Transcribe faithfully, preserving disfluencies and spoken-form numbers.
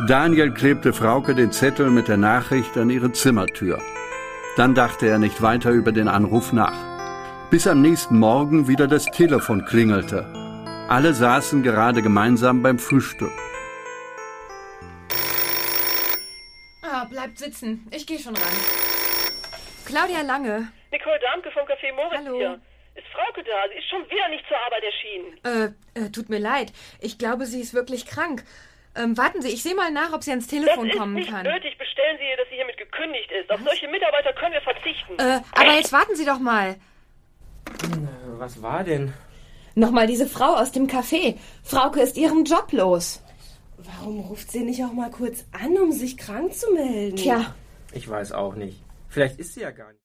Daniel klebte Frauke den Zettel mit der Nachricht an ihre Zimmertür. Dann dachte er nicht weiter über den Anruf nach. Bis am nächsten Morgen wieder das Telefon klingelte. Alle saßen gerade gemeinsam beim Frühstück. Ah, bleibt sitzen. Ich gehe schon ran. Claudia Lange. Nicole Damke vom Café Moritz Hallo. hier. Ist Frauke da? Sie ist schon wieder nicht zur Arbeit erschienen. Äh, äh, tut mir leid. Ich glaube, sie ist wirklich krank. Ähm, warten Sie, ich sehe mal nach, ob sie ans Telefon das kommen ist nicht kann. nötig. Bestellen Sie ihr, dass sie hiermit gekündigt ist. Auf solche Mitarbeiter können wir verzichten. Äh, aber jetzt warten Sie doch mal. Was war denn? Nochmal diese Frau aus dem Café. Frauke ist ihren Job los. Warum ruft sie nicht auch mal kurz an, um sich krank zu melden? Tja. Ich weiß auch nicht. Vielleicht ist sie ja gar nicht.